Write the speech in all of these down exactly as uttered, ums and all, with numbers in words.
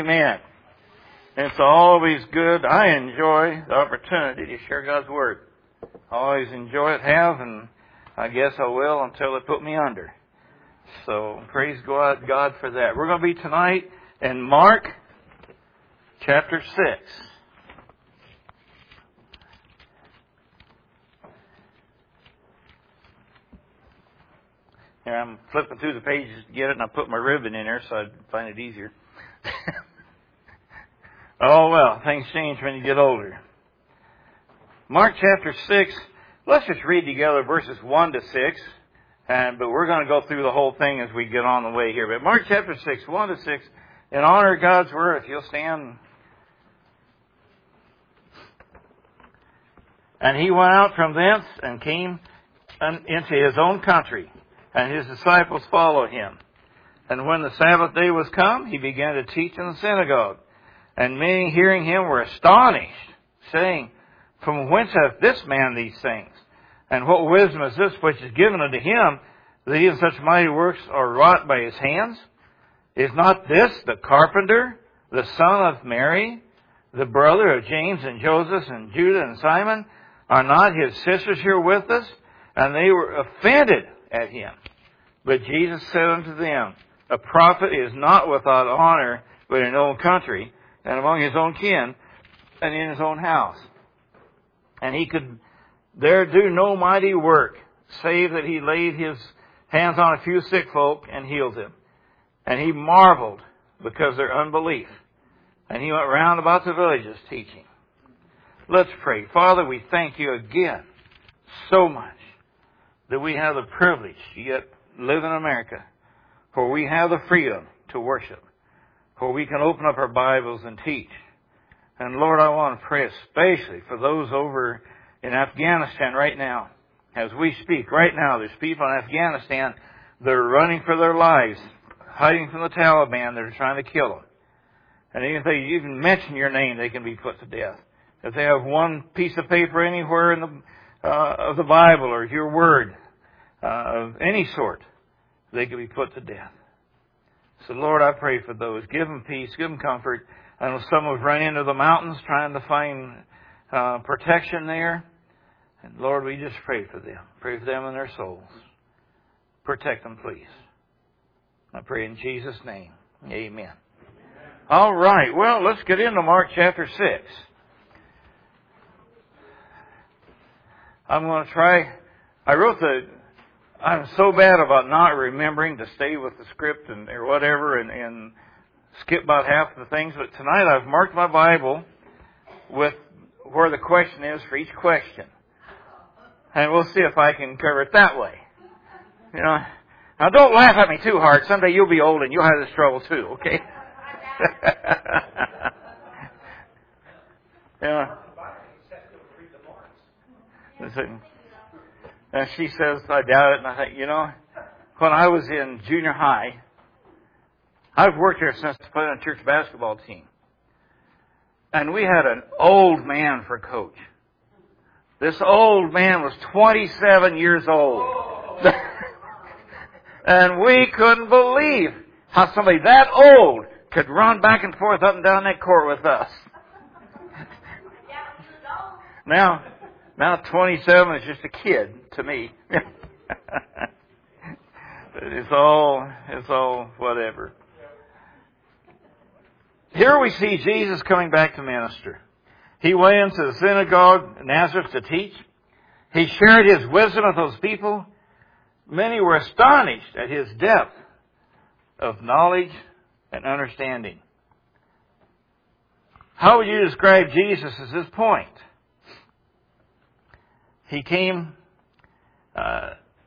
Amen. It's always good. I enjoy the opportunity to share God's Word. I always enjoy it, have, and I guess I will until they put me under. So praise God, God for that. We're going to be tonight in Mark chapter six. Here I'm flipping through the pages to get it, and I put my ribbon in there so I'd find it easier. Oh, well, things change when you get older. Mark chapter six, let's just read together verses one to six, and, but we're going to go through the whole thing as we get on the way here. But Mark chapter six, one to six, in honor of God's Word, if you'll stand. And he went out from thence and came into his own country, and his disciples followed him. And when the Sabbath day was come, he began to teach in the synagogue. And many hearing him were astonished, saying, From whence hath this man these things? And what wisdom is this which is given unto him, that even such mighty works are wrought by his hands? Is not this the carpenter, the son of Mary, the brother of James and Joseph and Judah and Simon? Are not his sisters here with us? And they were offended at him. But Jesus said unto them, A prophet is not without honor, but in his own country, and among his own kin, and in his own house. And he could there do no mighty work, save that he laid his hands on a few sick folk and healed them. And he marveled because of their unbelief. And he went round about the villages teaching. Let's pray. Father, we thank you again so much that we have the privilege to yet live in America, for we have the freedom to worship, for we can open up our Bibles and teach. And Lord, I want to pray especially for those over in Afghanistan right now. As we speak right now, there's people in Afghanistan that are running for their lives, hiding from the Taliban that are trying to kill them. And even if they even mention your name, they can be put to death. If they have one piece of paper anywhere in the uh, of the Bible or your word uh, of any sort, they can be put to death. So, Lord, I pray for those. Give them peace. Give them comfort. I know some have run into the mountains trying to find uh, protection there. And, Lord, we just pray for them. Pray for them and their souls. Protect them, please. I pray in Jesus' name. Amen. All right. Well, let's get into Mark chapter six. I'm going to try. I wrote the... I'm so bad about not remembering to stay with the script and or whatever and, and skip about half of the things. But tonight I've marked my Bible with where the question is for each question. And we'll see if I can cover it that way. You know, now don't laugh at me too hard. Someday you'll be old and you'll have this trouble too, okay? Yeah. And she says, I doubt it. And I think, you know, when I was in junior high, I've worked here since I played on a church basketball team. And we had an old man for coach. This old man was twenty-seven years old. And we couldn't believe how somebody that old could run back and forth up and down that court with us. Now, now twenty-seven is just a kid to me. It's all, it's all whatever. Here we see Jesus coming back to minister. He went into the synagogue in Nazareth to teach. He shared his wisdom with those people. Many were astonished at his depth of knowledge and understanding. How would you describe Jesus at this point? He came, uh,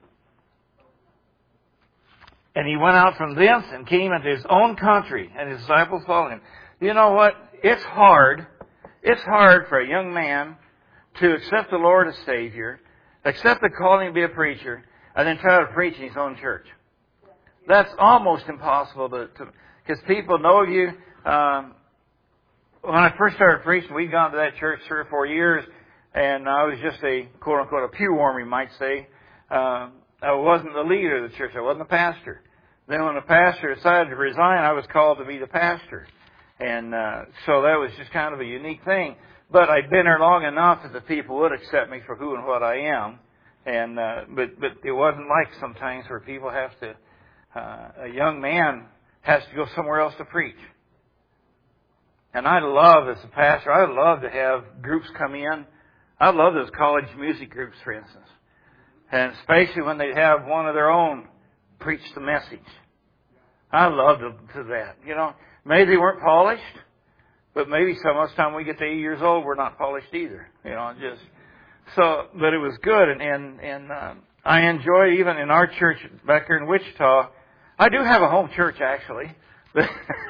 and he went out from thence and came into his own country, and his disciples followed him. You know what? It's hard. It's hard for a young man to accept the Lord as Savior, accept the calling to be a preacher, and then try to preach in his own church. That's almost impossible to, because people know you. Um, when I first started preaching, we'd gone to that church three or four years, and I was just a, quote unquote, a pew warmer, you might say. Uh, I wasn't the leader of the church. I wasn't the pastor. Then when the pastor decided to resign, I was called to be the pastor. And uh, so that was just kind of a unique thing. But I'd been there long enough that the people would accept me for who and what I am. And uh, but but it wasn't like sometimes where people have to. Uh, a young man has to go somewhere else to preach. And I love, as a pastor, I would love to have groups come in. I love those college music groups, for instance. And especially when they have one of their own preach the message. I love to, to that. You know, maybe they weren't polished, but maybe some of the time we get to eighty years old, we're not polished either. You know, just so. But it was good, and and, and uh, I enjoy even in our church back here in Wichita. I do have a home church actually. But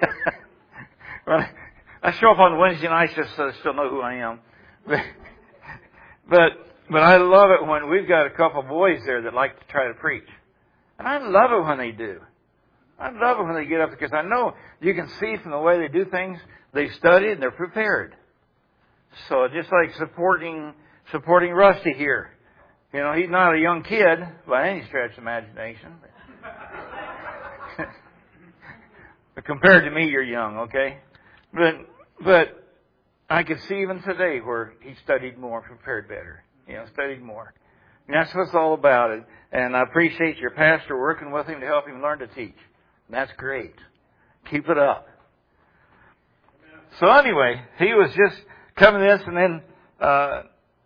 I show up on Wednesday nights just so they still know who I am. But, but but I love it when we've got a couple of boys there that like to try to preach. And I love it when they do. I love it when they get up because I know you can see from the way they do things, they've studied and they're prepared. So just like supporting supporting Rusty here. You know, he's not a young kid by any stretch of imagination. But compared to me, you're young, okay? But but I can see even today where he studied more, prepared better. You know, studied more. And that's what it's all about. It. And I appreciate your pastor working with him to help him learn to teach. And that's great. Keep it up. So anyway, he was just coming to this, and then uh,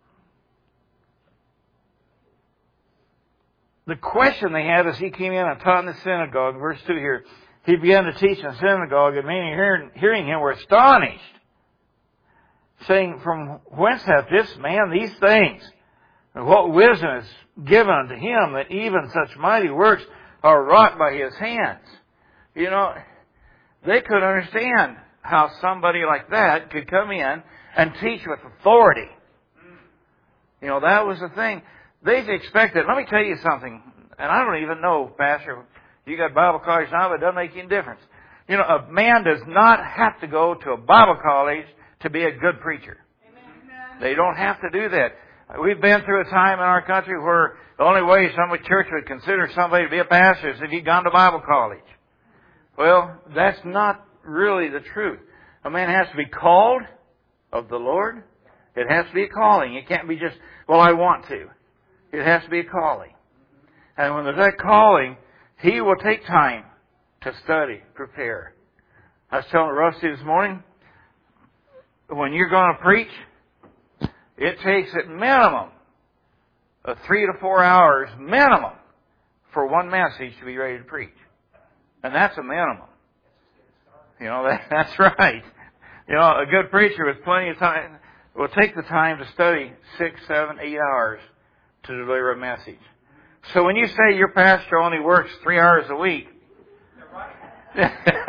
the question they had as he came in and taught in the synagogue, verse two here, he began to teach in the synagogue, and many hearing, hearing him were astonished, saying, "From whence hath this man these things? And what wisdom is given unto him that even such mighty works are wrought by his hands?" You know, they couldn't understand how somebody like that could come in and teach with authority. You know, that was the thing. They expected, let me tell you something, and I don't even know, Pastor, you got Bible college now, but it doesn't make any difference. You know, a man does not have to go to a Bible college to be a good preacher. Amen. They don't have to do that. We've been through a time in our country where the only way some church would consider somebody to be a pastor is if he'd gone to Bible college. Well, that's not really the truth. A man has to be called of the Lord. It has to be a calling. It can't be just, well, I want to. It has to be a calling. And when there's that calling, he will take time to study, prepare. I was telling Rusty this morning, when you're going to preach, it takes at minimum of three to four hours minimum for one message to be ready to preach. And that's a minimum. You know, that, that's right. You know, a good preacher with plenty of time will take the time to study six, seven, eight hours to deliver a message. So when you say your pastor only works three hours a week, you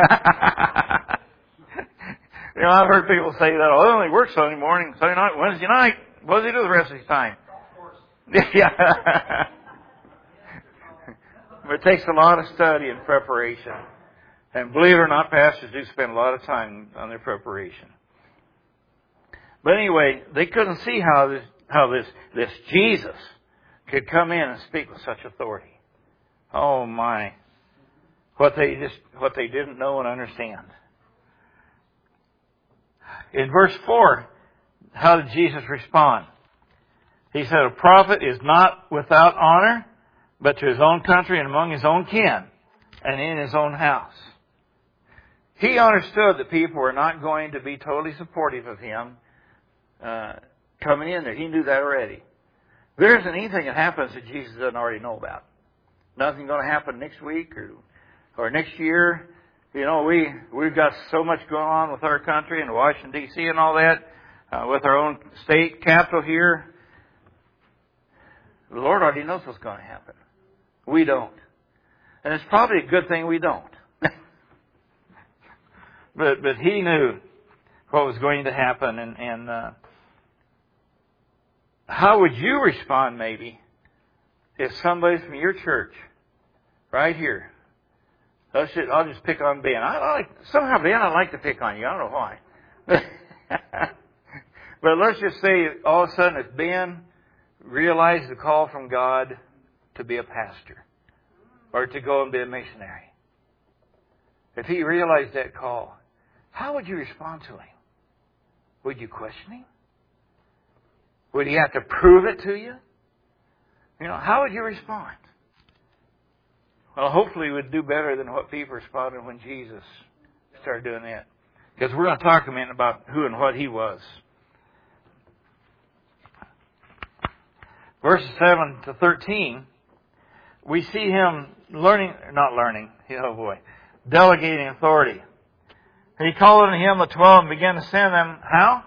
know, I've heard people say that, oh, he only works Sunday morning, Sunday night, Wednesday night. What does he do the rest of his time? Yeah. But it takes a lot of study and preparation. And believe it or not, pastors do spend a lot of time on their preparation. But anyway, they couldn't see how this, how this, this Jesus could come in and speak with such authority. Oh my. What they just, what they didn't know and understand. In verse four, how did Jesus respond? He said, "A prophet is not without honor, but to his own country and among his own kin and in his own house." He understood that people were not going to be totally supportive of him uh, coming in there. He knew that already. There isn't anything that happens that Jesus doesn't already know about. Nothing going to happen next week or or next year. You know, we, we've got so much going on with our country and Washington, D C and all that, uh, with our own state capital here. The Lord already knows what's going to happen. We don't. And it's probably a good thing we don't. but but He knew what was going to happen. And, and uh, how would you respond, maybe, if somebody from your church, right here, I'll just, I'll just pick on Ben. I, I like, somehow, Ben, I like to pick on you. I don't know why. But let's just say all of a sudden if Ben realized the call from God to be a pastor or to go and be a missionary. If he realized that call, how would you respond to him? Would you question him? Would he have to prove it to you? You know, how would you respond? Well, hopefully we'd do better than what people responded when Jesus started doing that. Because we're going to talk a minute about who and what he was. Verses seven to thirteen, we see him learning, not learning, oh boy, delegating authority. He called unto him the twelve and began to send them, how?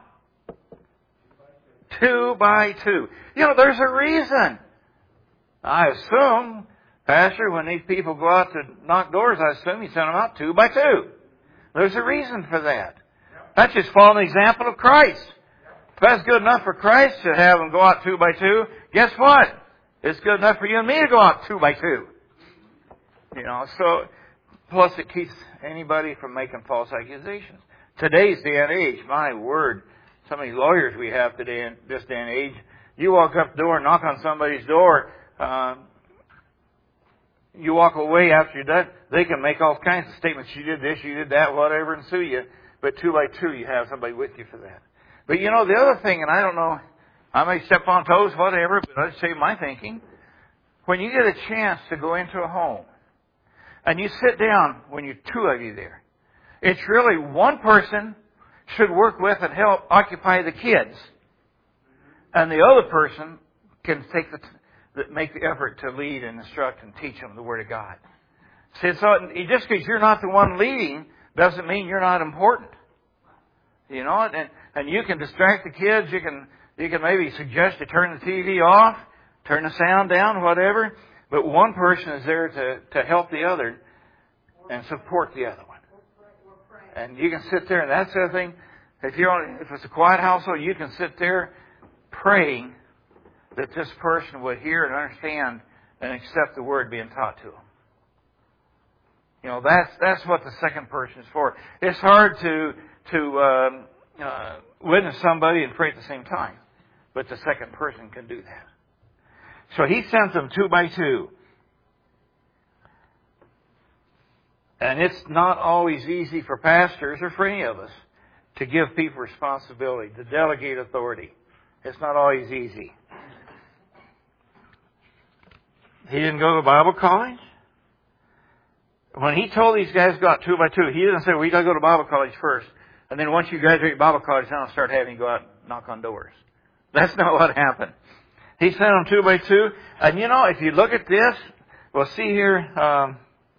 Two by two. You know, there's a reason. I assume, Pastor, when these people go out to knock doors, I assume he sent them out two by two. There's a reason for that. That's just following the example of Christ. If that's good enough for Christ to have them go out two by two, guess what? It's good enough for you and me to go out two by two. You know, so, plus it keeps anybody from making false accusations. Today's day and age, my word, so many lawyers we have today in this day and age, you walk up the door and knock on somebody's door, uh, you walk away after you're done, they can make all kinds of statements. You did this, you did that, whatever, and sue you. But two by two, you have somebody with you for that. But you know, the other thing, and I don't know, I may step on toes, whatever, but I'll say my thinking. When you get a chance to go into a home, and you sit down when you're two of you there, it's really one person should work with and help occupy the kids. And the other person can take the, make the effort to lead and instruct and teach them the Word of God. See, so just because you're not the one leading doesn't mean you're not important. You know, and, and you can distract the kids. You can, you can maybe suggest to turn the T V off, turn the sound down, whatever. But one person is there to, to help the other and support the other one. And you can sit there, and that's the other thing. If you're on, if it's a quiet household, you can sit there praying that this person would hear and understand and accept the word being taught to them. You know, that's that's what the second person is for. It's hard to to um, uh, witness somebody and pray at the same time, but the second person can do that. So he sent them two by two. And it's not always easy for pastors or for any of us to give people responsibility, to delegate authority. It's not always easy. He didn't go to Bible college. When he told these guys to go out two by two, he didn't say, well, you got to go to Bible college first. And then once you graduate Bible college, then I'll start having you go out and knock on doors. That's not what happened. He sent them two by two. And you know, if you look at this, we'll see here, um,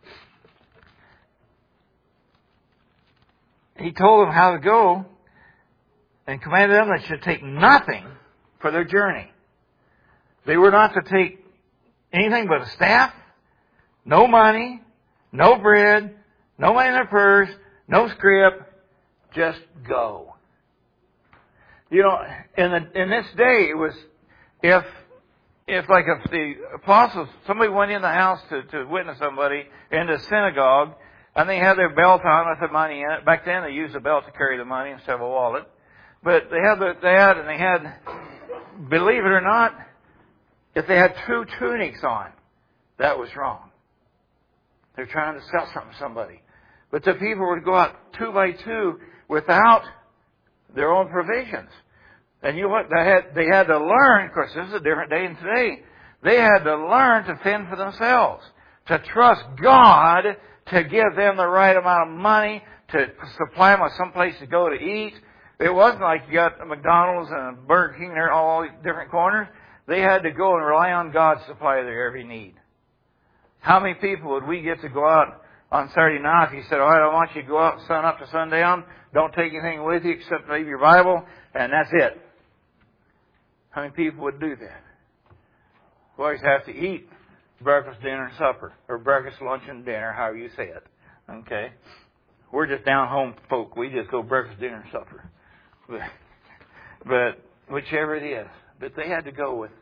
he told them how to go and commanded them they should take nothing for their journey. They were not to take anything but a staff, no money, no bread, no money in their purse, no script, just go. You know, in the, in this day, it was, if, if like if the apostles, somebody went in the house to, to witness somebody in the synagogue, and they had their belt on with the money in it. Back then they used a belt to carry the money instead of a wallet. But they had the, they had, and they had, believe it or not, if they had two tunics on, that was wrong. They're trying to sell something to somebody. But the people would go out two by two without their own provisions. And you know what? They had, they had to learn, of course this is a different day than today, they had to learn to fend for themselves, to trust God to give them the right amount of money, to supply them with some place to go to eat. It wasn't like you got a McDonald's and a Burger King there, all these different corners. They had to go and rely on God to supply their every need. How many people would we get to go out on Saturday night if you said, all right, I want you to go out sun up to sundown, don't take anything with you except maybe your Bible, and that's it. How many people would do that? We always have to eat breakfast, dinner, and supper, or breakfast, lunch, and dinner, however you say it. Okay? We're just down-home folk. We just go breakfast, dinner, and supper. But, but whichever it is. But they had to go with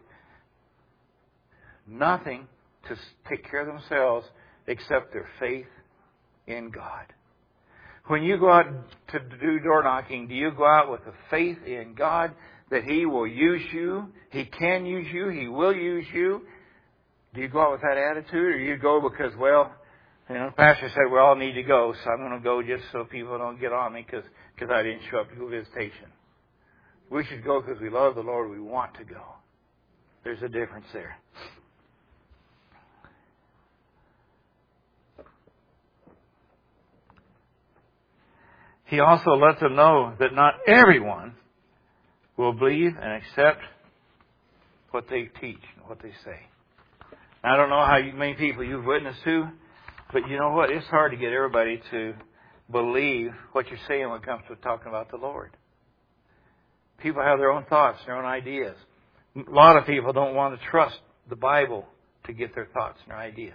nothing to take care of themselves except their faith in God. When you go out to do door knocking, do you go out with the faith in God that He will use you, He can use you, He will use you? Do you go out with that attitude, or do you go because, well, You know, the pastor said we all need to go, so I'm going to go just so people don't get on me because I didn't show up to do visitation. We should go because we love the Lord. We want to go. There's a difference there. He also lets them know that not everyone will believe and accept what they teach and what they say. I don't know how many people you've witnessed to, but you know what? It's hard to get everybody to believe what you're saying when it comes to talking about the Lord. People have their own thoughts, their own ideas. A lot of people don't want to trust the Bible to get their thoughts and their ideas.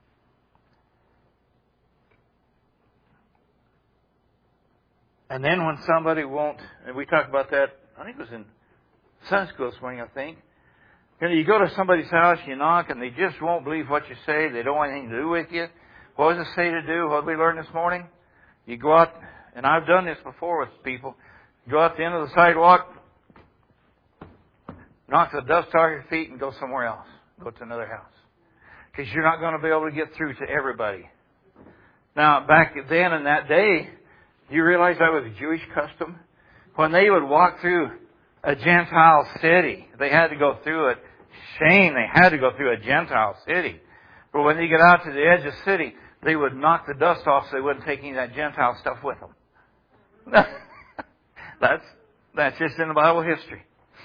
And then when somebody won't, and we talked about that, I think it was in Sunday school this morning, I think. You know, you go to somebody's house, you knock, and they just won't believe what you say. They don't want anything to do with you. What does it say to do? What did we learn this morning? You go out, and I've done this before with people. Go out the end of the sidewalk, knock the dust off your feet, and go somewhere else. Go to another house. Because you're not going to be able to get through to everybody. Now, back then in that day, do you realize that was a Jewish custom? When they would walk through a Gentile city, they had to go through it. Shame, they had to go through a Gentile city. But when they get out to the edge of the city, they would knock the dust off so they wouldn't take any of that Gentile stuff with them. that's, that's just in the Bible history.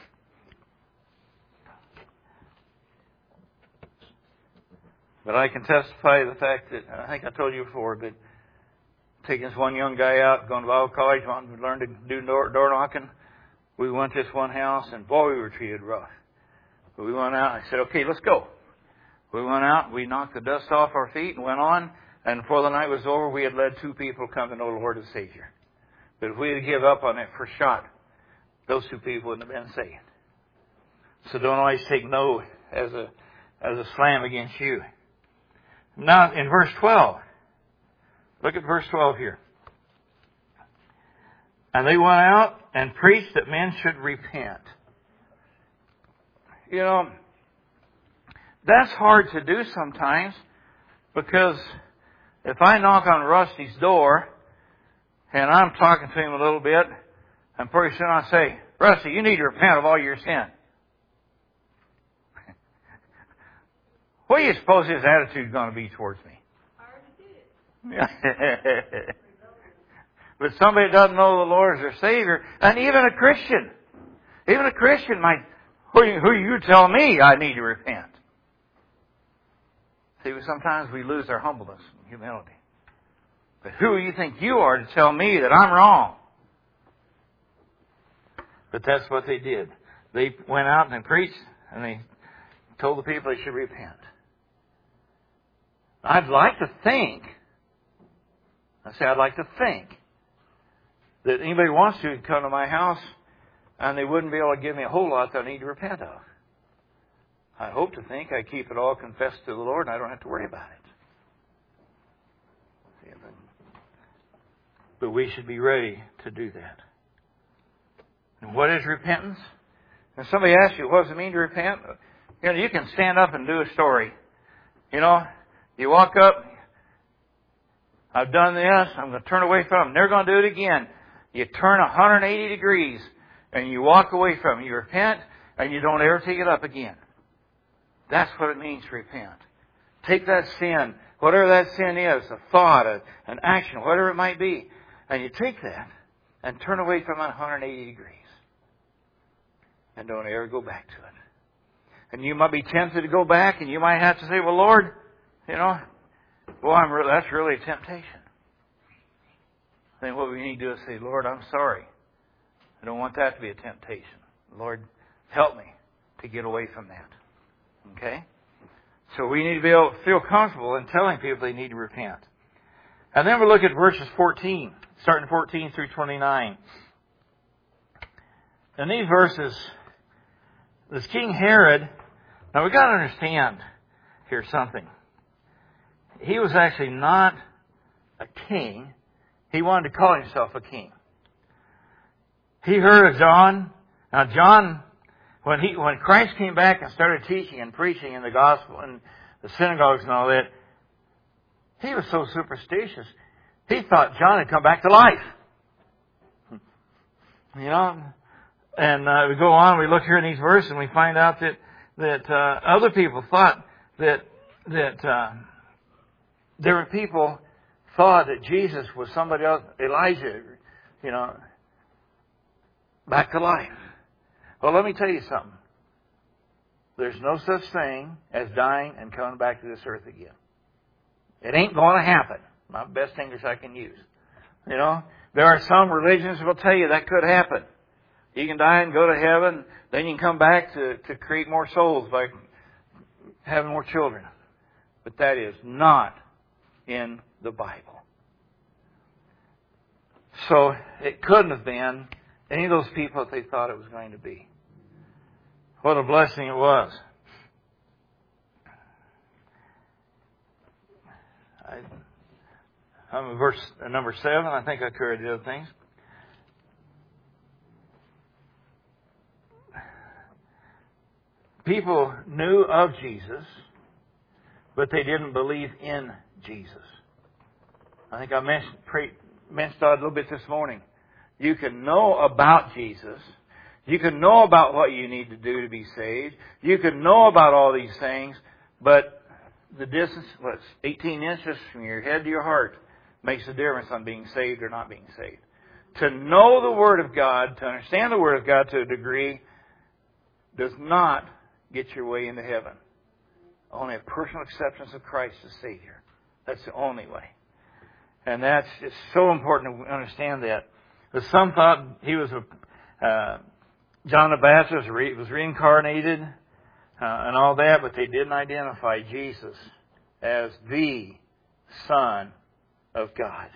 But I can testify to the fact that, I think I told you before, but taking this one young guy out, going to Bible college, wanting to learn to do door, door knocking. We went to this one house, and boy, we were treated rough. But we went out, and I said, okay, let's go. We went out, we knocked the dust off our feet and went on, and before the night was over, we had led two people to come to know the Lord as Savior. But if we had given up on that first shot, those two people wouldn't have been saved. So don't always take no as a, as a slam against you. Now, in verse twelve, look at verse twelve here. And they went out and preached that men should repent. You know, that's hard to do sometimes because if I knock on Rusty's door and I'm talking to him a little bit, and pretty soon I say, Rusty, you need to repent of all your sin. What do you suppose his attitude is going to be towards me? But somebody doesn't know the Lord as their Savior, and even a Christian, even a Christian might, who you, who you tell me I need to repent? See, sometimes we lose our humbleness and humility. But who do you think you are to tell me that I'm wrong? But that's what they did. They went out and they preached, and they told the people they should repent. I'd like to think, I say I'd like to think, that anybody wants to come to my house and they wouldn't be able to give me a whole lot that I need to repent of. I hope to think I keep it all confessed to the Lord and I don't have to worry about it. But we should be ready to do that. And what is repentance? When somebody asks you, what does it mean to repent? You know, you can stand up and do a story. You know, you walk up, I've done this, I'm going to turn away from them, they're going to do it again. You turn one hundred eighty degrees and you walk away from them. You repent and you don't ever take it up again. That's what it means to repent. Take that sin, whatever that sin is, a thought, a, an action, whatever it might be, and you take that and turn away from it one hundred eighty degrees. And don't ever go back to it. And you might be tempted to go back and you might have to say, well, Lord, you know, well, I'm re- that's really a temptation. Then what we need to do is say, Lord, I'm sorry. I don't want that to be a temptation. Lord, help me to get away from that. Okay? So we need to be able to feel comfortable in telling people they need to repent. And then we'll look at verses fourteen, starting fourteen through twenty-nine. In these verses, this King Herod, now we've got to understand here something. He was actually not a king. He wanted to call himself a king. He heard of John. Now John, when he when Christ came back and started teaching and preaching in the gospel and the synagogues and all that, He was so superstitious. He thought John had come back to life. You know, and uh, we go on, we look here in these verses, and we find out that that uh, other people thought that that uh, there were people thought that Jesus was somebody else, Elijah, you know, back to life. Well, let me tell you something. There's no such thing as dying and coming back to this earth again. It ain't going to happen. My best English I can use. You know, there are some religions that will tell you that could happen. You can die and go to heaven, then you can come back to, to create more souls by having more children. But that is not in the Bible. So it couldn't have been any of those people that they thought it was going to be. What a blessing it was. I, I'm in verse number seven. I think I covered the other things. People knew of Jesus, but they didn't believe in Jesus. I think I mentioned, pre, mentioned that a little bit this morning. You can know about Jesus. You can know about what you need to do to be saved. You can know about all these things, but the distance, what's eighteen inches from your head to your heart, makes a difference on being saved or not being saved. To know the Word of God, to understand the Word of God to a degree, does not get your way into heaven. Only a personal acceptance of Christ as Savior. That's the only way. And that's it's so important to understand that. But some thought he was a uh, John the Baptist was reincarnated uh, and all that, but they didn't identify Jesus as the Son of God.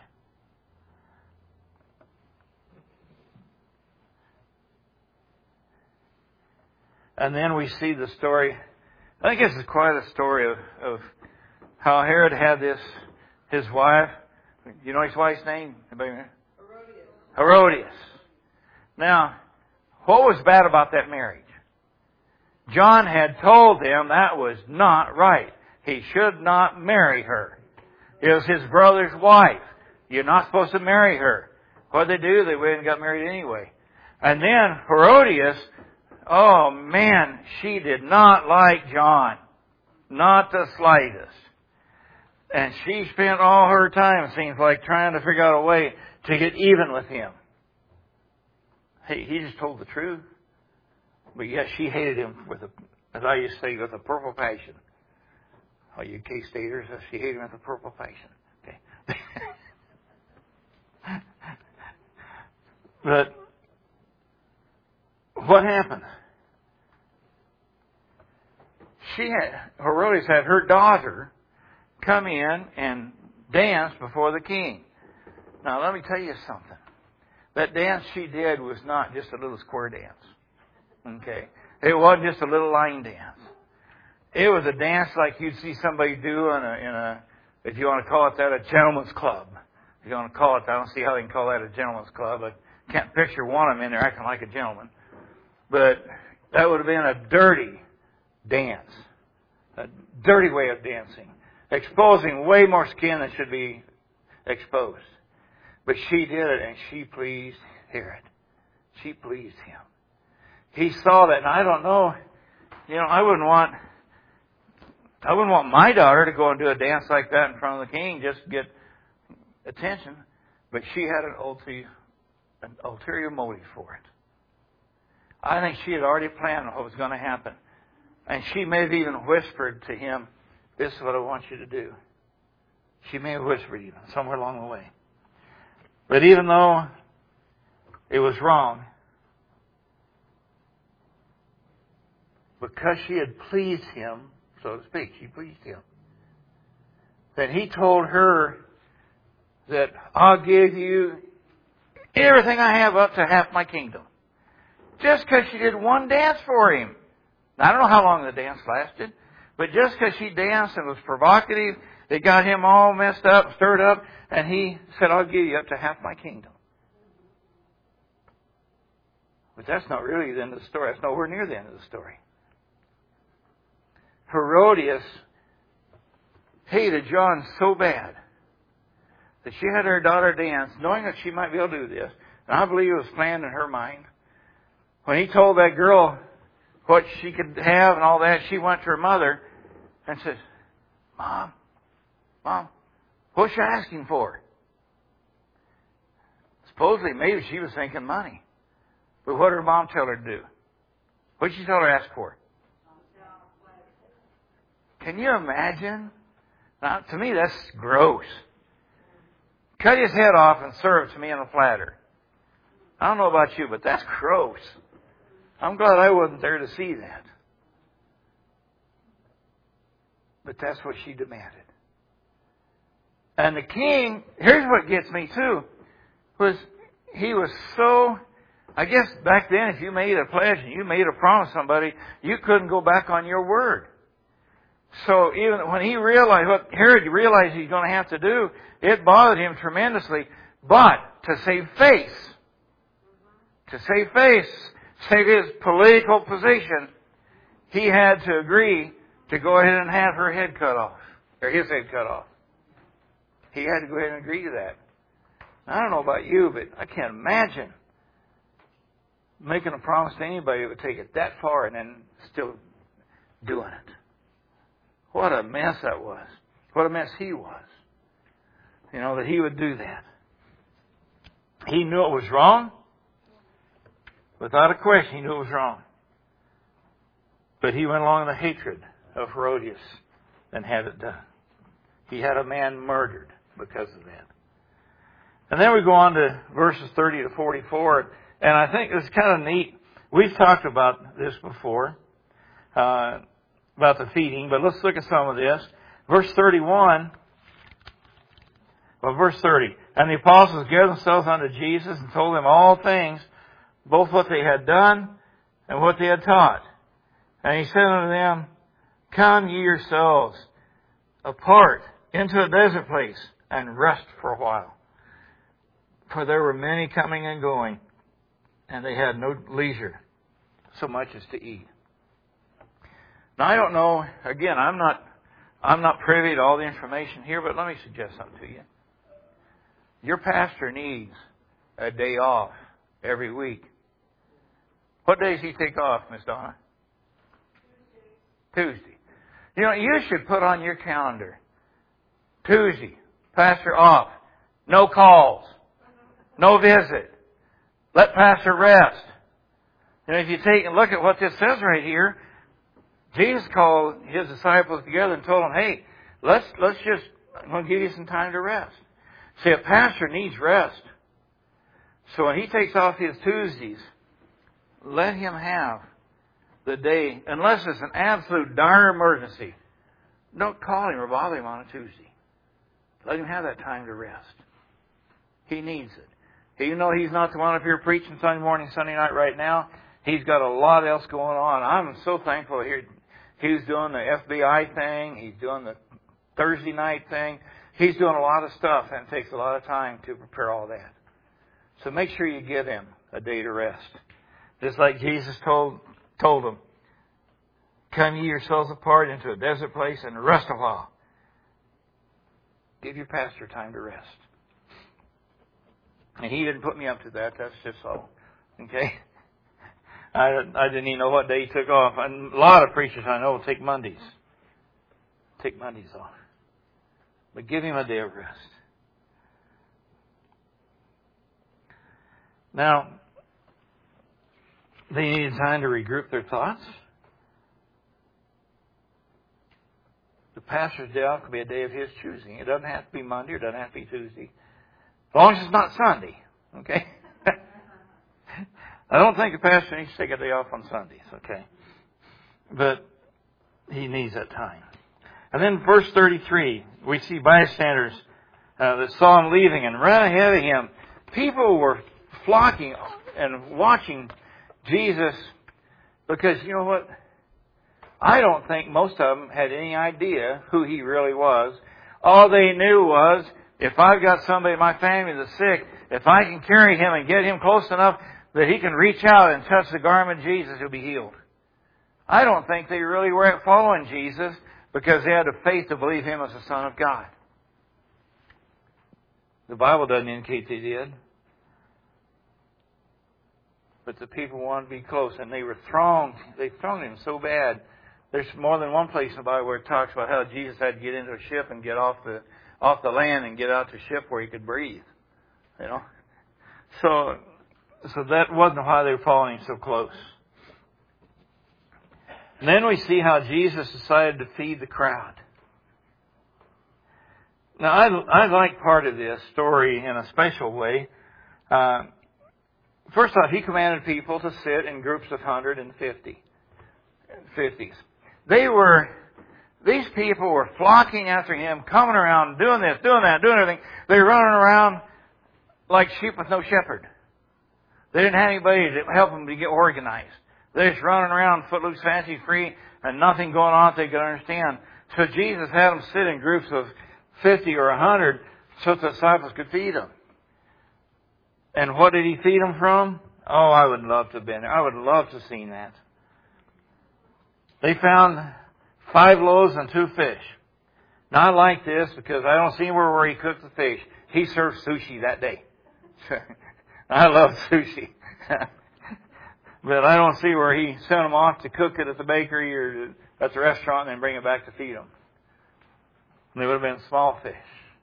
And then we see the story. I think this is quite a story of, of how Herod had this, his wife. You know his wife's name? Herodias. Herodias. Now, what was bad about that marriage? John had told them that was not right. He should not marry her. It was his brother's wife. You're not supposed to marry her. What did they do? They went and got married anyway. And then Herodias, oh man, she did not like John. Not the slightest. And she spent all her time, it seems like, trying to figure out a way to get even with him. He, he just told the truth. But yes, she hated him with a, as I used to say, with a purple passion. Oh, you K-Staters, she hated him with a purple passion. Okay. But what happened? She had, Herodias had her daughter come in and dance before the king. Now, let me tell you something. That dance she did was not just a little square dance. Okay? It wasn't just a little line dance. It was a dance like you'd see somebody do in a, in a, if you want to call it that, a gentleman's club. If you want to call it that, I don't see how they can call that a gentleman's club. I can't picture one of them in there acting like a gentleman. But that would have been a dirty dance. A dirty way of dancing. Exposing way more skin than should be exposed. But she did it, and she pleased Herod. She pleased him. He saw that, and I don't know, you know, I wouldn't want, I wouldn't want my daughter to go and do a dance like that in front of the king just to get attention. But she had an ulterior, an ulterior motive for it. I think she had already planned what was going to happen. And she may have even whispered to him, "This is what I want you to do." She may have whispered even somewhere along the way. But even though it was wrong, because she had pleased him, so to speak, she pleased him, that he told her that I'll give you everything I have up to half my kingdom. Just because she did one dance for him. Now, I don't know how long the dance lasted, but just because she danced and was provocative, it got him all messed up, stirred up, and he said, I'll give you up to half my kingdom. But that's not really the end of the story. That's nowhere near the end of the story. Herodias hated John so bad that she had her daughter dance, knowing that she might be able to do this. And I believe it was planned in her mind. When he told that girl what she could have and all that, she went to her mother and said, Mom, Mom, what's she asking for? Supposedly, maybe she was thinking money. But what did her mom tell her to do? What did she tell her to ask for? Can you imagine? Now, to me, that's gross. Cut his head off and serve it to me in a platter. I don't know about you, but that's gross. I'm glad I wasn't there to see that. But that's what she demanded. And the king, here's what gets me too, was he was so, I guess back then if you made a pledge and you made a promise to somebody, you couldn't go back on your word. So even when he realized what Herod realized he's going to have to do, it bothered him tremendously. But to save face, to save face, save his political position, he had to agree to go ahead and have her head cut off, or his head cut off. He had to go ahead and agree to that. I don't know about you, but I can't imagine making a promise to anybody that would take it that far and then still doing it. What a mess that was. What a mess he was. You know, that he would do that. He knew it was wrong. Without a question, he knew it was wrong. But he went along in the hatred of Herodias and had it done. He had a man murdered because of that. And then we go on to verses thirty to forty-four. And I think it's kind of neat. We've talked about this before. Uh, about the feeding, but let's look at some of this. Verse thirty-one, well, verse thirty. And the apostles gathered themselves unto Jesus and told him all things, both what they had done and what they had taught. And he said unto them, Come ye yourselves apart into a desert place and rest for a while. For there were many coming and going, and they had no leisure so much as to eat. Now, I don't know, again, I'm not I'm not privy to all the information here, but let me suggest something to you. Your pastor needs a day off every week. What days does he take off, Miss Donna? Tuesday. Tuesday. You know, you should put on your calendar, Tuesday, pastor off, no calls, no visit, let pastor rest. And if you take a look at what this says right here, Jesus called his disciples together and told them, hey, let's let's just, I'm going to give you some time to rest. See, a pastor needs rest. So when he takes off his Tuesdays, let him have the day, unless it's an absolute dire emergency. Don't call him or bother him on a Tuesday. Let him have that time to rest. He needs it. Even though he's not the one up here preaching Sunday morning, Sunday night right now, he's got a lot else going on. I'm so thankful to hear he's doing the F B I thing. He's doing the Thursday night thing. He's doing a lot of stuff, and it takes a lot of time to prepare all that. So make sure you give him a day to rest. Just like Jesus told told them, Come ye yourselves apart into a desert place and rest a while. Give your pastor time to rest. And he didn't put me up to that. That's just so. Okay? I, I didn't even know what day he took off. And a lot of preachers I know will take Mondays. Take Mondays off. But give him a day of rest. Now, they needed time to regroup their thoughts. The pastor's day off could be a day of his choosing. It doesn't have to be Monday. It doesn't have to be Tuesday. As long as it's not Sunday. Okay? I don't think a pastor needs to take a day off on Sundays. Okay? But he needs that time. And then verse thirty-three, we see bystanders uh, that saw him leaving and ran ahead of him. People were flocking and watching Jesus because, you know what? I don't think most of them had any idea who he really was. All they knew was, if I've got somebody in my family that's sick, if I can carry him and get him close enough that he can reach out and touch the garment of Jesus, he'll be healed. I don't think they really were following Jesus because they had the faith to believe Him as the Son of God. The Bible doesn't indicate they did. But the people wanted to be close, and they were thronged. They thronged Him so bad. There's more than one place in the Bible where it talks about how Jesus had to get into a ship and get off the off the land and get out to a ship where He could breathe. You know? So, so that wasn't why they were following Him so close. And then we see how Jesus decided to feed the crowd. Now, I, I like part of this story in a special way. Uh, first off, He commanded people to sit in groups of one hundred fifty. fifties. They were, these people were flocking after Him, coming around, doing this, doing that, doing everything. They were running around like sheep with no shepherd. They didn't have anybody to help them to get organized. They're just running around footloose, fancy free, and nothing going on that they could understand. So Jesus had them sit in groups of fifty or a hundred so the disciples could feed them. And what did He feed them from? Oh, I would love to have been there. I would love to have seen that. They found five loaves and two fish. Now, I like this because I don't see anywhere where He cooked the fish. He served sushi that day. I love sushi. But I don't see where He sent them off to cook it at the bakery or at the restaurant and then bring it back to feed them. They would have been small fish.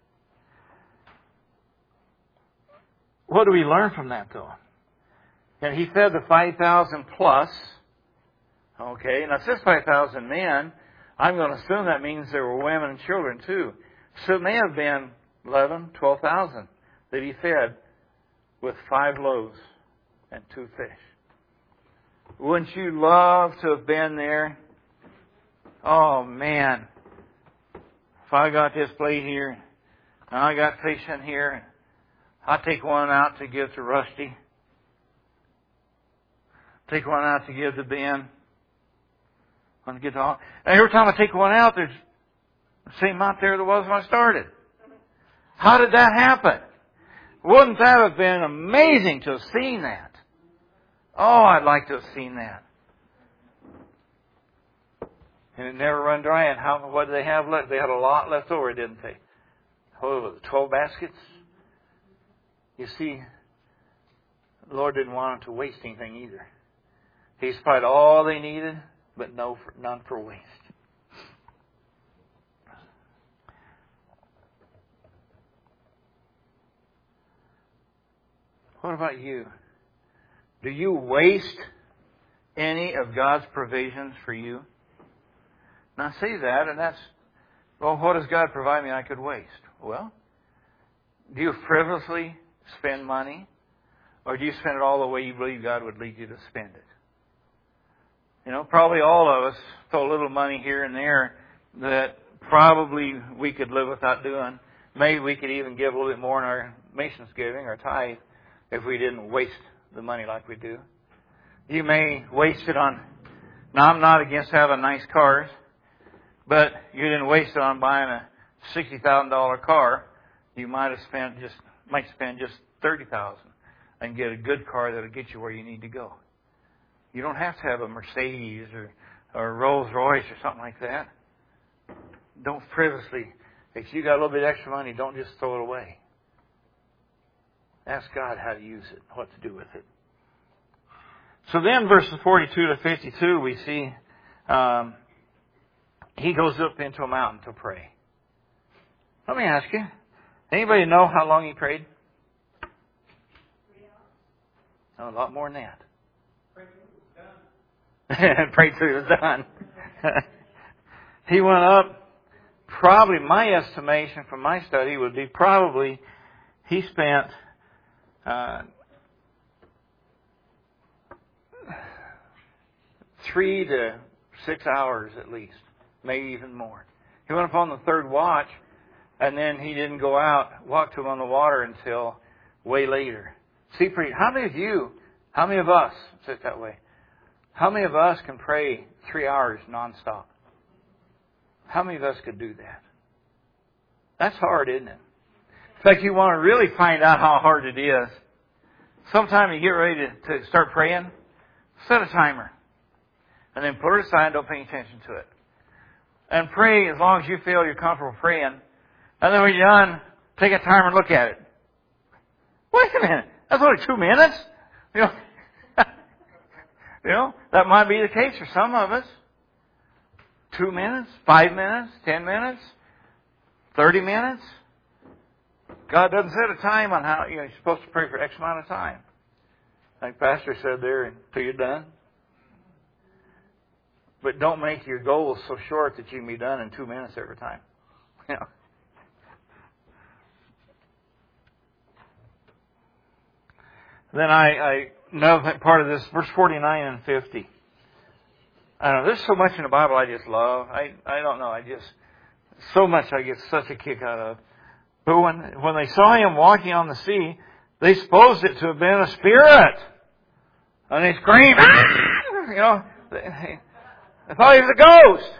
What do we learn from that, though? And He fed the five thousand plus. Okay, now it says five thousand men. I'm going to assume that means there were women and children too. So it may have been eleven, twelve thousand that He fed with five loaves and two fish. Wouldn't you love to have been there? Oh, man. If I got this plate here, and I got fish in here, I'll take one out to give to Rusty. Take one out to give to Ben. I get to all. And every time I take one out, there's the same amount there there was when I started. How did that happen? Wouldn't that have been amazing to have seen that? Oh, I'd like to have seen that. And it never run dry. And how? What did they have left? They had a lot left over, didn't they? What was it, twelve baskets? You see, the Lord didn't want them to waste anything either. He supplied all they needed, but no, none for waste. What about you? Do you waste any of God's provisions for you? Now, I say that, and that's, well, what does God provide me I could waste? Well, do you frivolously spend money? Or do you spend it all the way you believe God would lead you to spend it? You know, probably all of us throw a little money here and there that probably we could live without doing. Maybe we could even give a little bit more in our missions giving, our tithe, if we didn't waste the money like we do. You may waste it on, now I'm not against having nice cars, but you didn't waste it on buying a sixty thousand dollars car. You might have spent just, might spend just thirty thousand dollars and get a good car that'll get you where you need to go. You don't have to have a Mercedes or, or a Rolls Royce or something like that. Don't frivolously, if you got a little bit extra money, don't just throw it away. Ask God how to use it, what to do with it. So then verses forty-two to fifty-two, we see um, He goes up into a mountain to pray. Let me ask you, anybody know how long He prayed? No, a lot more than that. Prayed till He was done. He went up, probably, my estimation from my study would be probably He spent Uh, three to six hours at least, maybe even more. He went up on the third watch, and then He didn't go out, walk to Him on the water until way later. See, how many of you, how many of us, say it that way, how many of us can pray three hours nonstop? How many of us could do that? That's hard, isn't it? In fact, you want to really find out how hard it is. Sometime you get ready to, to start praying, set a timer. And then put it aside and don't pay attention to it. and pray as long as you feel you're comfortable praying. And then when you're done, take a timer and look at it. Wait a minute. That's only two minutes. You know, you know, that might be the case for some of us. Two minutes, five minutes, ten minutes, thirty minutes. God doesn't set a time on how, you know, you're supposed to pray for X amount of time. Like Pastor said there, until you're done. But don't make your goals so short that you can be done in two minutes every time. You know. Then I, I another part of this, verse forty-nine and fifty. I don't know, there's so much in the Bible I just love. I, I don't know, I just, so much I get such a kick out of. But when, when they saw him walking on the sea, they supposed it to have been a spirit. And they screamed, ah! You know, they, they thought he was a ghost.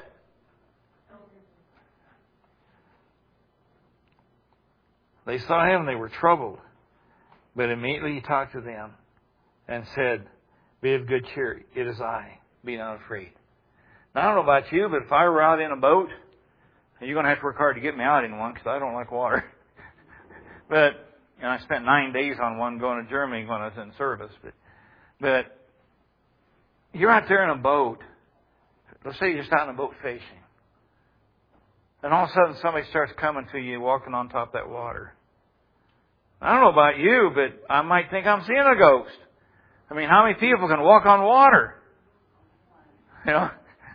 They saw him and they were troubled. But immediately he talked to them and said, be of good cheer. It is I. Be not afraid. Now, I don't know about you, but if I were out in a boat, and you're going to have to work hard to get me out in one because I don't like water. But, and I spent nine days on one going to Germany when I was in service. But, but you're out there in a boat. Let's say you're just out in a boat fishing. And all of a sudden somebody starts coming to you walking on top of that water. I don't know about you, but I might think I'm seeing a ghost. I mean, how many people can walk on water? You know?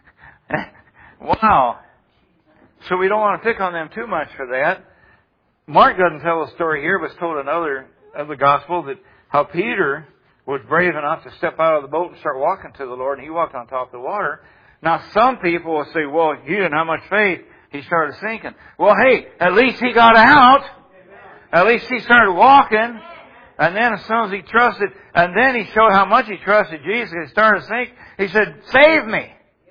Wow. So we don't want to pick on them too much for that. Mark doesn't tell a story here, but it's told another of the gospel that how Peter was brave enough to step out of the boat and start walking to the Lord, and he walked on top of the water. Now, some people will say, well, he didn't have much faith. He started sinking. Well, hey, at least he got out. At least he started walking. And then as soon as he trusted, and then he showed how much he trusted Jesus, he started to sink. He said, save me.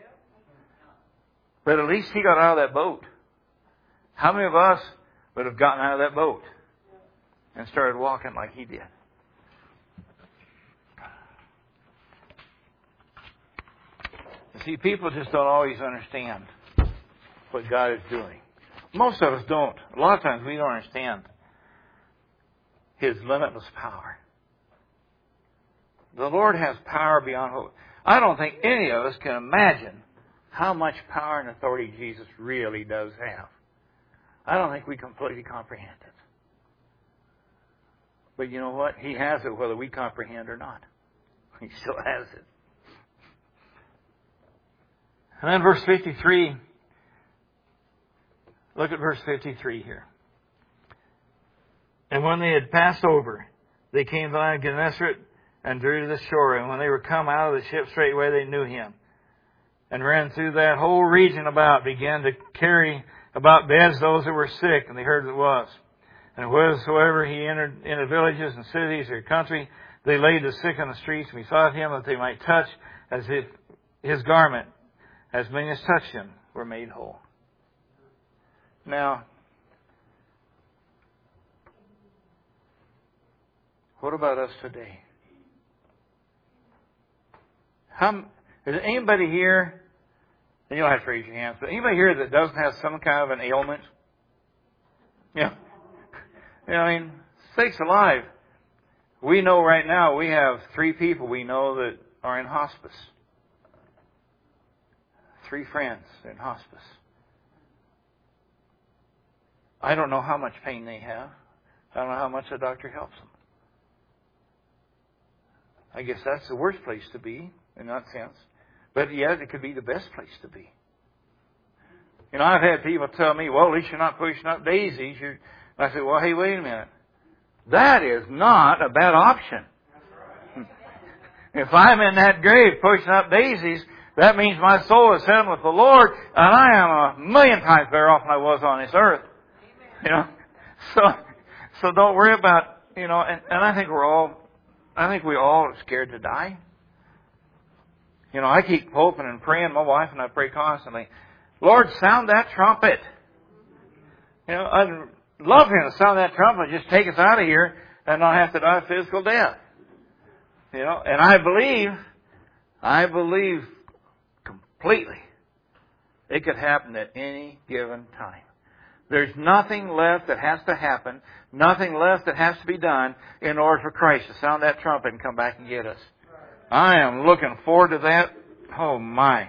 But at least he got out of that boat. How many of us would have gotten out of that boat and started walking like he did? You see, people just don't always understand what God is doing. Most of us don't. A lot of times we don't understand His limitless power. The Lord has power beyond hope. I don't think any of us can imagine how much power and authority Jesus really does have. I don't think we completely comprehend it. But you know what? He has it whether we comprehend or not. He still has it. And then verse fifty-three. Look at verse fifty-three here. And when they had passed over, they came to land Gennesaret and drew to the shore. And when they were come out of the ship straightway, they knew him. And ran through that whole region about, began to carry about beds those that were sick, and they heard it was. And wheresoever he entered into villages and cities or country, they laid the sick on the streets, and besought him that they might touch as if his garment. As many as touched him were made whole. Now, what about us today? How, is there anybody here, and you don't have to raise your hands, but anybody here that doesn't have some kind of an ailment? Yeah. You know, I mean, sakes alive. We know right now we have three people we know that are in hospice. Three friends in hospice. I don't know how much pain they have. I don't know how much the doctor helps them. I guess that's the worst place to be, in that sense. But yet, it could be the best place to be. You know, I've had people tell me, well, at least you're not pushing up daisies. You're... I say, well, hey, wait a minute. That is not a bad option. If I'm in that grave pushing up daisies, that means my soul is heading with the Lord, and I am a million times better off than I was on this earth. You know, so so don't worry about, you know, and, and I think we're all, I think we all are scared to die. You know, I keep hoping and praying, my wife and I pray constantly, Lord, sound that trumpet. You know, I'd love Him to sound that trumpet, just take us out of here and not have to die a physical death. You know, and I believe, I believe completely It could happen at any given time. There's nothing left that has to happen, nothing left that has to be done in order for Christ to sound that trumpet and come back and get us. I am looking forward to that. Oh my.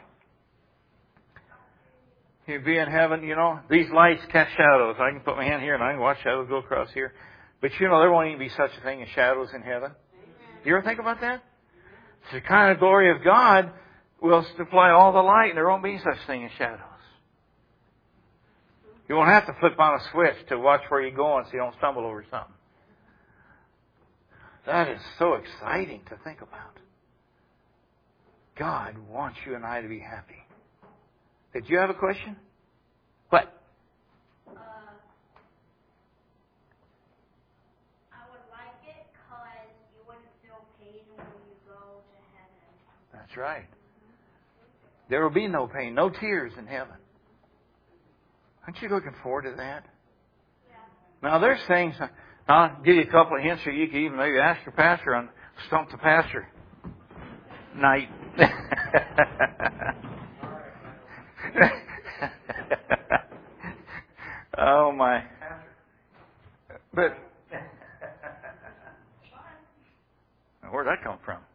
You'll be in heaven, you know, these lights cast shadows. I can put my hand here and I can watch shadows go across here. But you know, there won't even be such a thing as shadows in heaven. You ever think about that? The kind of glory of God will supply all the light and there won't be such thing as shadows. You won't have to flip on a switch to watch where you're going so you don't stumble over something. That is so exciting to think about. God wants you and I to be happy. Did you have a question? What? Uh, I would like it because you wouldn't feel pain when you go to heaven. That's right. There will be no pain, no tears in heaven. Aren't you looking forward to that? Yeah. Now there's things, I'll give you a couple of hints here. You can even maybe ask your pastor on Stump the Pastor night. Oh my. But where'd that come from?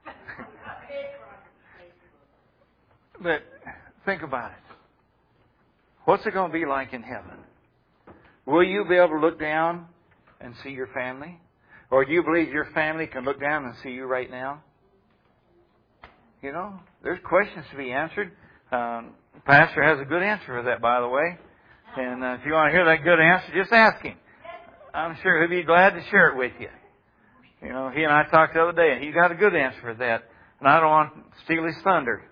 But think about it. What's it going to be like in heaven? Will you be able to look down and see your family? Or do you believe your family can look down and see you right now? You know, there's questions to be answered. Um, the pastor has a good answer for that, by the way. And uh, if you want to hear that good answer, just ask him. I'm sure he'll be glad to share it with you. You know, he and I talked the other day, and he got a good answer for that. And I don't want to steal his thunder.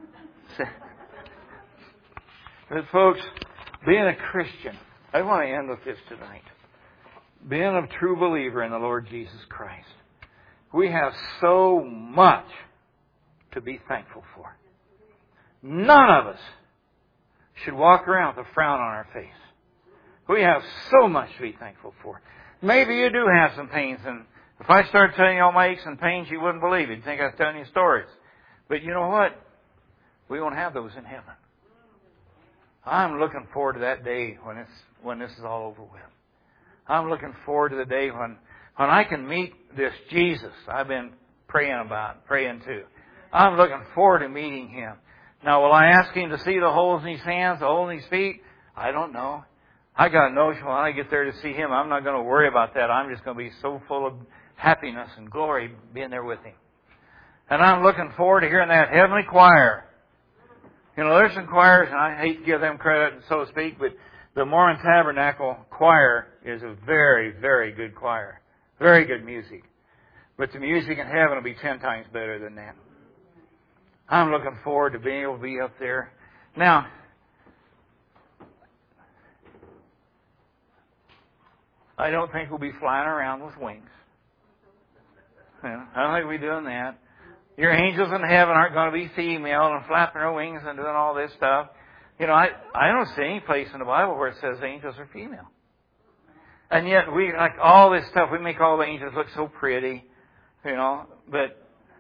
But folks, being a Christian, I want to end with this tonight. Being a true believer in the Lord Jesus Christ, we have so much to be thankful for. None of us should walk around with a frown on our face. We have so much to be thankful for. Maybe you do have some pains, and if I started telling you all my aches and pains, you wouldn't believe it. You'd think I was telling you stories. But you know what? We won't have those in heaven. I'm looking forward to that day when it's when this is all over with. I'm looking forward to the day when when I can meet this Jesus I've been praying about, praying to. I'm looking forward to meeting Him. Now, will I ask Him to see the holes in His hands, the holes in His feet? I don't know. I got a notion when I get there to see Him, I'm not going to worry about that. I'm just going to be so full of happiness and glory being there with Him. And I'm looking forward to hearing that heavenly choir. You know, there's some choirs, and I hate to give them credit, so to speak, but the Mormon Tabernacle choir is a very, very good choir. Very good music. But the music in heaven will be ten times better than that. I'm looking forward to being able to be up there. Now, I don't think we'll be flying around with wings. You know, I don't think we'll be doing that. Your angels in heaven aren't going to be female and flapping their wings and doing all this stuff. You know, I, I don't see any place in the Bible where it says angels are female. And yet we, like all this stuff, we make all the angels look so pretty, you know, but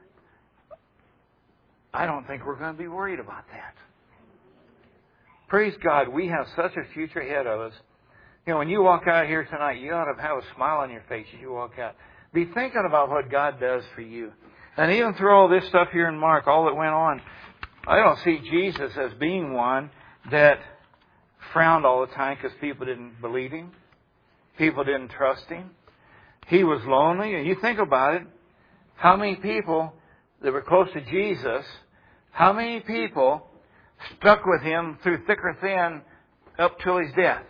I don't think we're going to be worried about that. Praise God, we have such a future ahead of us. You know, when you walk out here tonight, you ought to have a smile on your face as you walk out. Be thinking about what God does for you. And even through all this stuff here in Mark, all that went on, I don't see Jesus as being one that frowned all the time because people didn't believe Him. People didn't trust Him. He was lonely. And you think about it, how many people that were close to Jesus, how many people stuck with Him through thick or thin up till His death?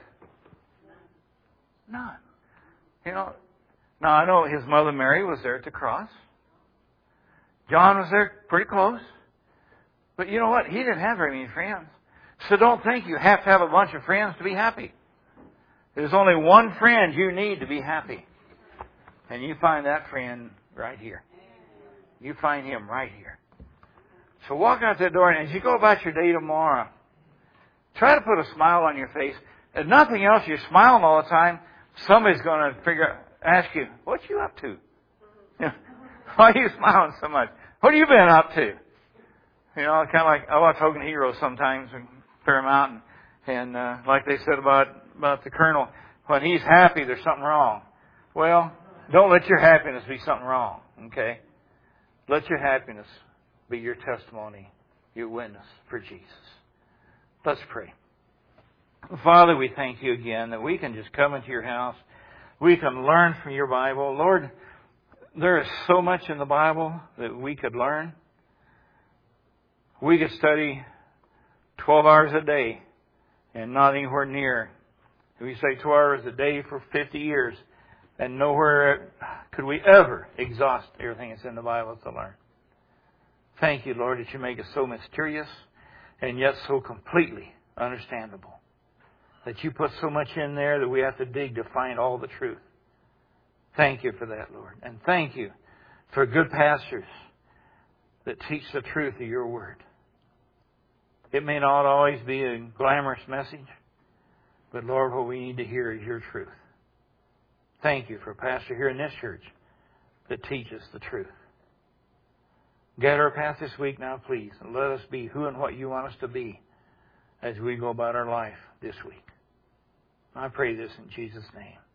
None. You know, now I know His mother Mary was there at the cross. John was there pretty close. But you know what? He didn't have very many friends. So don't think you have to have a bunch of friends to be happy. There's only one friend you need to be happy. And you find that friend right here. You find Him right here. So walk out that door, and as you go about your day tomorrow, try to put a smile on your face. If nothing else, you're smiling all the time, somebody's going to figure, ask you, what you up to? Why are you smiling so much? What have you been up to? You know, kind of like I watch Hogan Heroes sometimes. And Fairmount. And, and uh, like they said about, about the colonel, when he's happy, there's something wrong. Well, don't let your happiness be something wrong, okay? Let your happiness be your testimony, your witness for Jesus. Let's pray. Father, we thank you again that we can just come into your house. We can learn from your Bible. Lord, there is so much in the Bible that we could learn. We could study twelve hours a day and not anywhere near. We say twelve hours a day for fifty years, and nowhere could we ever exhaust everything that's in the Bible to learn. Thank you, Lord, that you make it so mysterious and yet so completely understandable. That you put so much in there that we have to dig to find all the truth. Thank you for that, Lord. And thank you for good pastors that teach the truth of your word. It may not always be a glamorous message, but Lord, what we need to hear is your truth. Thank you for a pastor here in this church that teaches the truth. Guide our path this week now, please, and let us be who and what you want us to be as we go about our life this week. I pray this in Jesus' name.